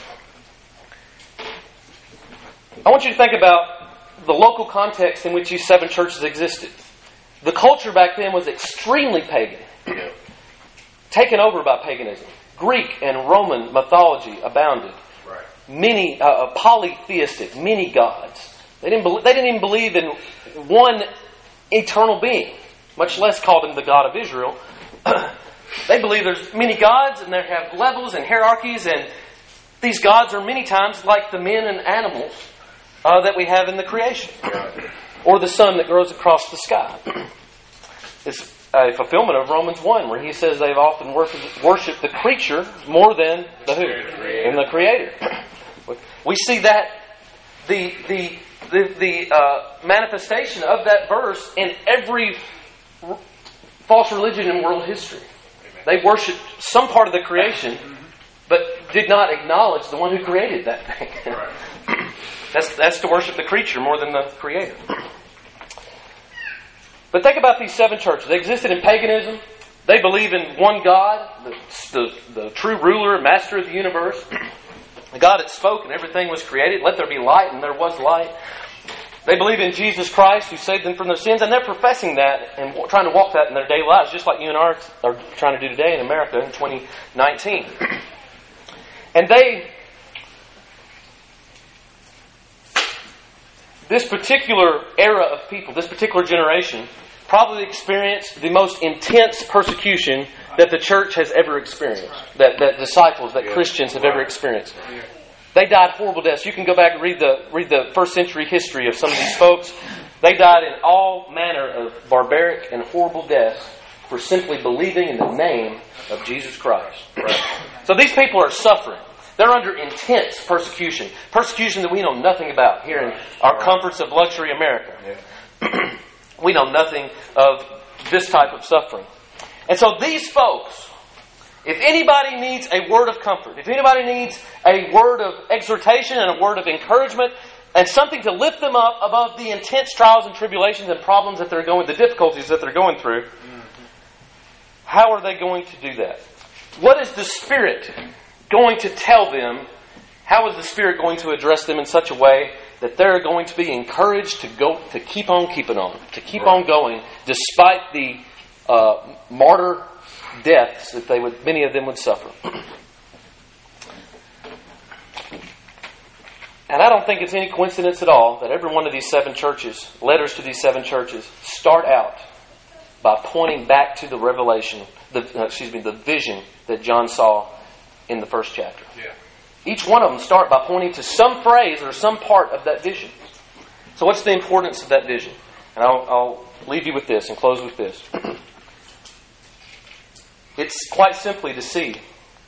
I want you to think about the local context in which these 7 churches existed. The culture back then was extremely pagan, taken over by paganism. Greek and Roman mythology abounded. Many polytheistic, many gods. They didn't even believe in one eternal being, much less called him the God of Israel. They believe there's many gods, and they have levels and hierarchies, and these gods are many times like the men and animals that we have in the creation, or the sun that grows across the sky. It's a fulfillment of Romans 1, where he says they've often worshipped the creature more than the who? And the Creator. We see that the manifestation of that verse in every false religion in world history. They worshipped some part of the creation, but did not acknowledge the one who created that thing. That's to worship the creature more than the Creator. But think about these 7 churches. They existed in paganism. They believe in one God, the true ruler and master of the universe. The God that spoke and everything was created. Let there be light, and there was light. They believe in Jesus Christ who saved them from their sins, and they're professing that and trying to walk that in their daily lives, just like you and I are trying to do today in America in 2019. And this particular era of people, this particular generation, probably experienced the most intense persecution that the church has ever experienced, that disciples, that Christians have ever experienced. They died horrible deaths. You can go back and read the first century history of some of these folks. They died in all manner of barbaric and horrible deaths for simply believing in the name of Jesus Christ. So these people are suffering. They're under intense persecution. Persecution that we know nothing about here in our comforts of luxury America. We know nothing of this type of suffering. And so these folks, if anybody needs a word of comfort, if anybody needs a word of exhortation and a word of encouragement, and something to lift them up above the intense trials and tribulations and problems that they're going, the difficulties that they're going through, how are they going to do that? What is the Spirit going to tell them? How is the Spirit going to address them in such a way that they're going to be encouraged to keep on keeping on, to keep on going, despite the martyr deaths that many of them would suffer? And I don't think it's any coincidence at all that every one of these 7 churches, letters to these 7 churches, start out by pointing back to the revelation, the vision that John saw in the first chapter. Yeah. Each one of them start by pointing to some phrase or some part of that vision. So what's the importance of that vision? And I'll leave you with this and close with this. It's quite simply to see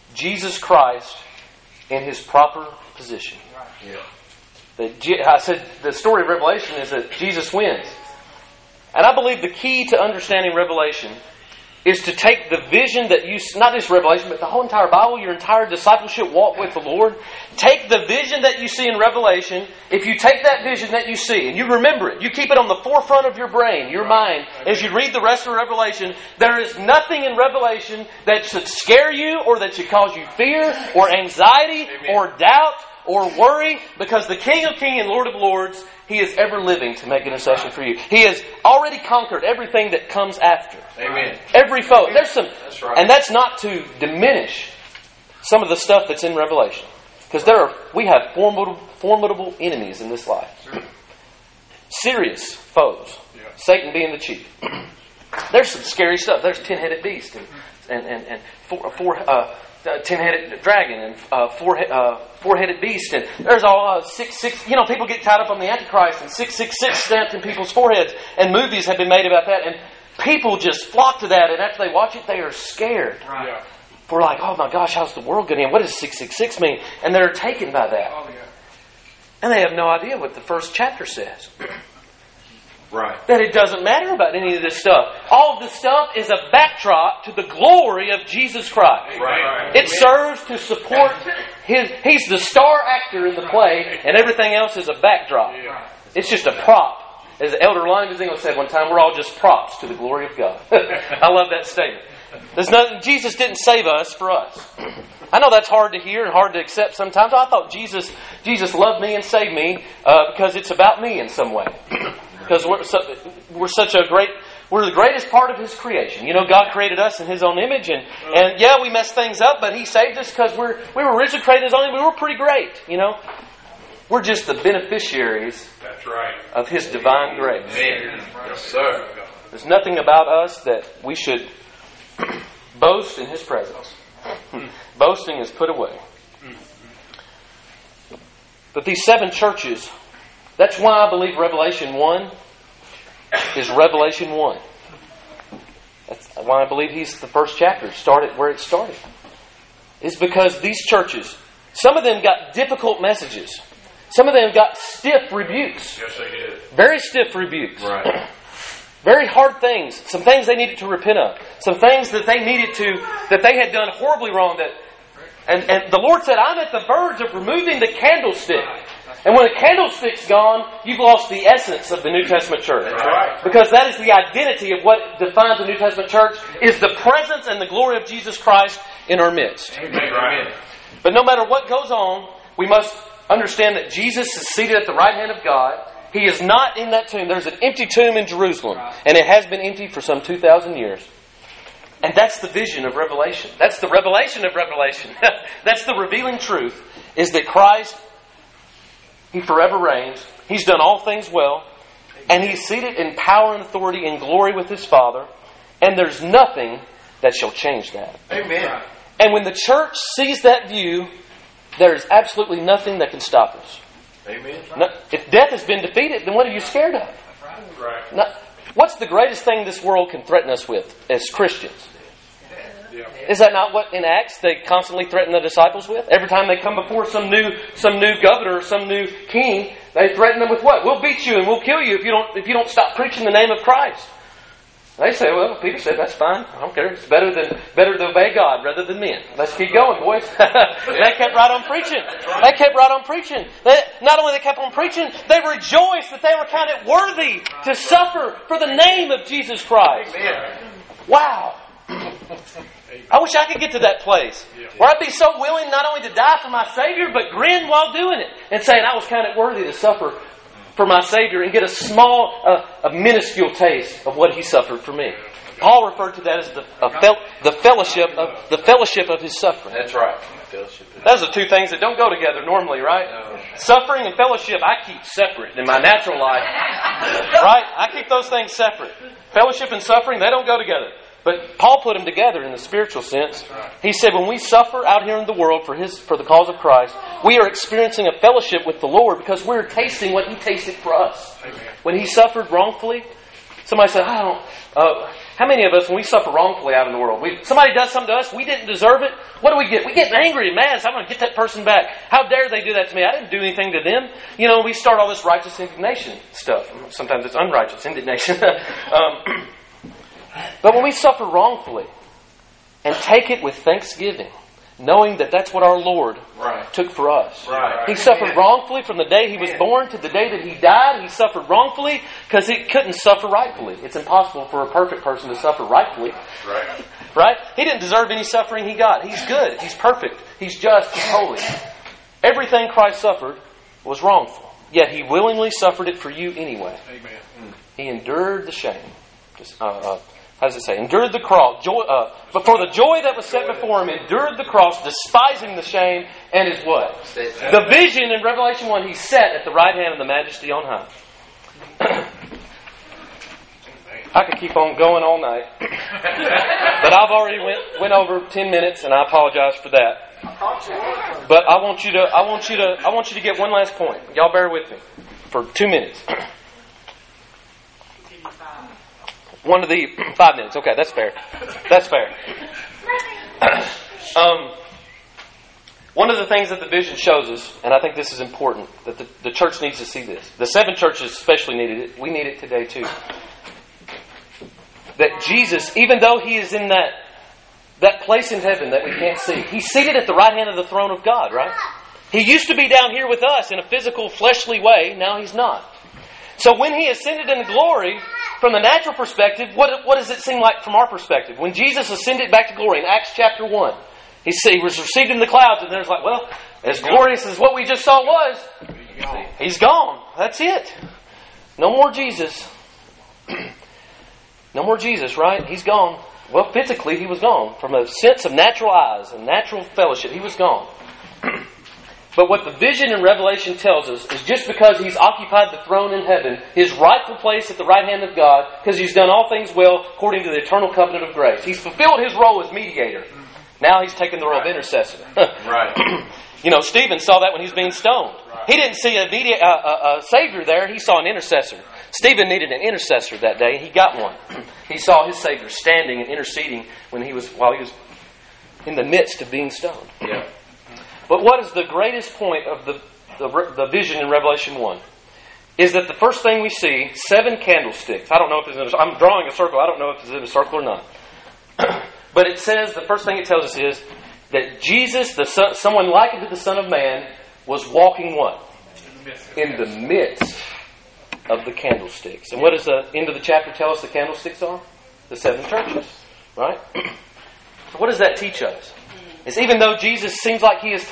Jesus Christ in His proper position. Yeah. I said the story of Revelation is that Jesus wins. And I believe the key to understanding Revelation is to take the vision that you, not just Revelation, but the whole entire Bible, your entire discipleship walk with the Lord. Take the vision that you see in Revelation. If you take that vision that you see and you remember it, you keep it on the forefront of your brain, your mind, as you read the rest of Revelation, there is nothing in Revelation that should scare you or that should cause you fear or anxiety or doubt or worry, because the King of Kings and Lord of Lords, He is ever living to make intercession for you. He has already conquered everything that comes after. Amen. Every foe. There's some, That's right. and that's not to diminish some of the stuff that's in Revelation, because we have formidable enemies in this life. Serious foes. Yeah. Satan being the chief. There's some scary stuff. There's 10-headed beast and four 10-headed dragon and four-headed beast, and there's all 666. You know, people get tied up on the Antichrist and 666 stamped in people's foreheads, and movies have been made about that, and people just flock to that, and after they watch it, they are scared. Right. Yeah. We're like, oh my gosh, how's the world going to end? What does 666 mean? And they're taken by that, Oh, yeah. and they have no idea what the first chapter says. Right. That it doesn't matter about any of this stuff. All of this stuff is a backdrop to the glory of Jesus Christ. Right. It serves to support He's the star actor in the play, and everything else is a backdrop. Yeah. It's just a prop. As Elder Longingo said one time, we're all just props to the glory of God. I love that statement. Jesus didn't save us for us. I know that's hard to hear and hard to accept sometimes. I thought Jesus loved me and saved me because it's about me in some way. Because we're the greatest part of His creation. You know, God created us in His own image, and yeah, we messed things up, but He saved us because we were originally created in His own image. We were pretty great, you know. We're just the beneficiaries That's right. of His divine grace. Amen. Yes, sir. There's nothing about us that we should boast in His presence. Boasting is put away. But these 7 churches, that's why I believe Revelation 1 is Revelation 1. That's why I believe He's the first chapter, started where it started. It's because these churches, some of them got difficult messages. Some of them got stiff rebukes. Yes, they did. Very stiff rebukes. Right. Very hard things. Some things they needed to repent of. Some things that they had done horribly wrong. And the Lord said, I'm at the verge of removing the candlestick. And when a candlestick's gone, you've lost the essence of the New Testament church. That's right. Because that is the identity of what defines the New Testament church, is the presence and the glory of Jesus Christ in our midst. Amen. Right. But no matter what goes on, we must understand that Jesus is seated at the right hand of God. He is not in that tomb. There's an empty tomb in Jerusalem, and it has been empty for some 2,000 years. And that's the vision of Revelation. That's the revelation of Revelation. That's the revealing truth, is that Christ, He forever reigns. He's done all things well, and He's seated in power and authority and glory with His Father, and there's nothing that shall change that. Amen. And when the church sees that view, there is absolutely nothing that can stop us. Amen. If death has been defeated, then what are you scared of? Right. What's the greatest thing this world can threaten us with as Christians? Yeah. Is that not what in Acts they constantly threaten the disciples with? Every time they come before some new governor or some new king, they threaten them with what? We'll beat you and we'll kill you if you don't stop preaching the name of Christ. They say, well, Peter said, that's fine. I don't care. It's better to obey God rather than men. Let's keep going, boys. They kept right on preaching. They kept right on preaching. Not only they kept on preaching, they rejoiced that they were counted worthy to suffer for the name of Jesus Christ. Amen. Wow. I wish I could get to that place where I'd be so willing not only to die for my Savior, but grin while doing it and saying I was counted worthy to suffer for my Savior and get a minuscule taste of what He suffered for me. Paul referred to that as the fellowship of His suffering. That's right. Those are two things that don't go together normally, right? No. Suffering and fellowship I keep separate in my natural life. Right? I keep those things separate. Fellowship and suffering, they don't go together. But Paul put them together in the spiritual sense. He said when we suffer out here in the world for the cause of Christ, we are experiencing a fellowship with the Lord because we're tasting what He tasted for us. Amen. When He suffered wrongfully, somebody said, How many of us, when we suffer wrongfully out in the world, somebody does something to us, we didn't deserve it, what do we get? We get angry and mad, so I'm going to get that person back. How dare they do that to me? I didn't do anything to them. We start all this righteous indignation stuff. Sometimes it's unrighteous indignation. But when we suffer wrongfully and take it with thanksgiving, knowing that that's what our Lord took for us. Right. He suffered wrongfully from the day He was born to the day that He died. He suffered wrongfully because He couldn't suffer rightfully. It's impossible for a perfect person to suffer rightfully. Right? He didn't deserve any suffering He got. He's good. He's perfect. He's just. He's holy. Everything Christ suffered was wrongful. Yet He willingly suffered it for you anyway. Amen. He endured the shame. How does it say? Endured the cross. But for the joy that was set before Him, endured the cross, despising the shame, and is what? The vision in Revelation 1, He's set at the right hand of the Majesty on high. I could keep on going all night. But I've already went over 10 minutes, and I apologize for that. But I want you to get one last point. Y'all bear with me for 2 minutes. One of the 5 minutes. Okay, that's fair. That's fair. One of the things that the vision shows us, and I think this is important, that the church needs to see this. The 7 churches especially needed it. We need it today too. That Jesus, even though He is in that place in heaven that we can't see, He's seated at the right hand of the throne of God, right? He used to be down here with us in a physical, fleshly way. Now He's not. So when He ascended into glory, from the natural perspective, what does it seem like from our perspective? When Jesus ascended back to glory in Acts chapter 1, He was received in the clouds, and there's like, well, as glorious as what we just saw was, He's gone. That's it. No more Jesus. No more Jesus, right? He's gone. Well, physically, He was gone. From a sense of natural eyes and natural fellowship, He was gone. But what the vision in Revelation tells us is just because He's occupied the throne in heaven, His rightful place at the right hand of God, because He's done all things well according to the eternal covenant of grace. He's fulfilled His role as mediator. Now He's taken the role of intercessor. Right. Stephen saw that when he was being stoned. He didn't see a Savior there. He saw an intercessor. Stephen needed an intercessor that day, and he got one. He saw his Savior standing and interceding while he was in the midst of being stoned. Yeah. But what is the greatest point of the vision in Revelation 1? Is that the first thing we see, 7 candlesticks. I don't know if it's I'm drawing a circle. I don't know if it's in a circle or not. But it says, the first thing it tells us is that Jesus, someone likened to the Son of Man, was walking what? In the midst of the candlesticks. And what does the end of the chapter tell us the candlesticks are? The 7 churches. Right? So what does that teach us? It's even though Jesus seems like He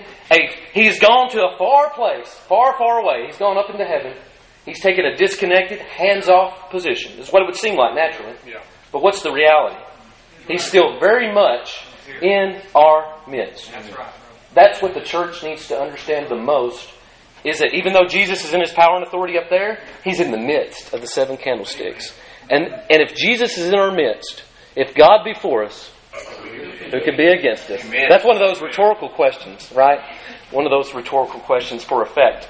has gone to a far place, far, far away. He's gone up into heaven. He's taken a disconnected, hands-off position. That's what it would seem like naturally. Yeah. But what's the reality? He's still very much in our midst. That's right. That's what the church needs to understand the most, is that even though Jesus is in His power and authority up there, He's in the midst of the 7 candlesticks. And if Jesus is in our midst, if God be for us, who can be against us? Amen. That's one of those rhetorical questions, right? One of those rhetorical questions for effect.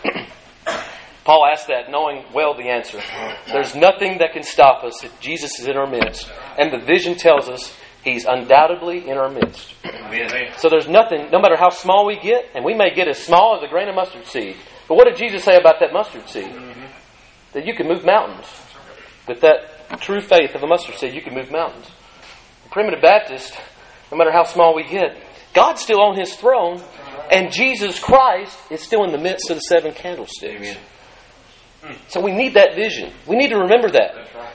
Paul asked that knowing well the answer. There's nothing that can stop us if Jesus is in our midst. And the vision tells us He's undoubtedly in our midst. Amen. So there's nothing, no matter how small we get, and we may get as small as a grain of mustard seed. But what did Jesus say about that mustard seed? Mm-hmm. That you can move mountains. With that true faith of a mustard seed, you can move mountains. Primitive Baptist, no matter how small we get, God's still on His throne, and Jesus Christ is still in the midst of the 7 candlesticks. Amen. So we need that vision. We need to remember that.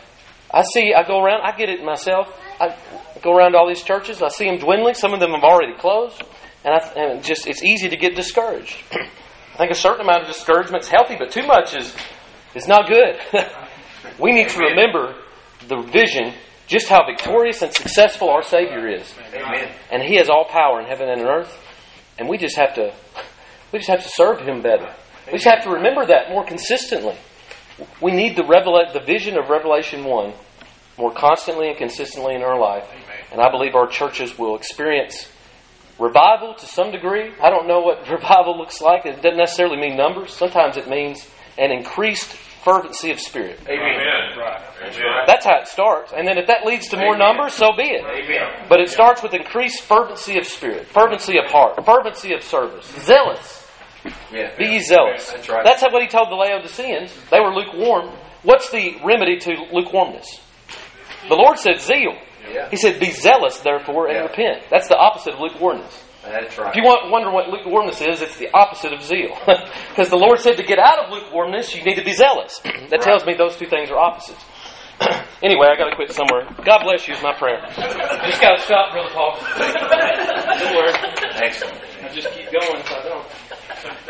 I go around, I get it myself. I go around to all these churches, I see them dwindling. Some of them have already closed, and it's easy to get discouraged. I think a certain amount of discouragement is healthy, but too much is not good. We need to remember the vision, just how victorious and successful our Savior is. Amen. And He has all power in heaven and on earth. And we just have to serve Him better. We just have to remember that more consistently. We need the vision of Revelation 1 more constantly and consistently in our life. And I believe our churches will experience revival to some degree. I don't know what revival looks like. It doesn't necessarily mean numbers. Sometimes it means an increased fervency of spirit. Amen. Right. Amen. That's how it starts. And then if that leads to more numbers, so be it. Amen. But it starts with increased fervency of spirit, fervency of heart, fervency of service. Zealous. Yeah. Be ye zealous. That's right. That's what he told the Laodiceans. They were lukewarm. What's the remedy to lukewarmness? The Lord said zeal. Yeah. He said, be zealous, therefore, and repent. That's the opposite of lukewarmness. That's right. If you wonder what lukewarmness is, it's the opposite of zeal. Because the Lord said to get out of lukewarmness, you need to be zealous. That tells me those two things are opposites. Anyway, I got to quit somewhere. God bless you is my prayer. Just got to stop, Brother Paul. Don't worry. Excellent. I just keep going if I don't.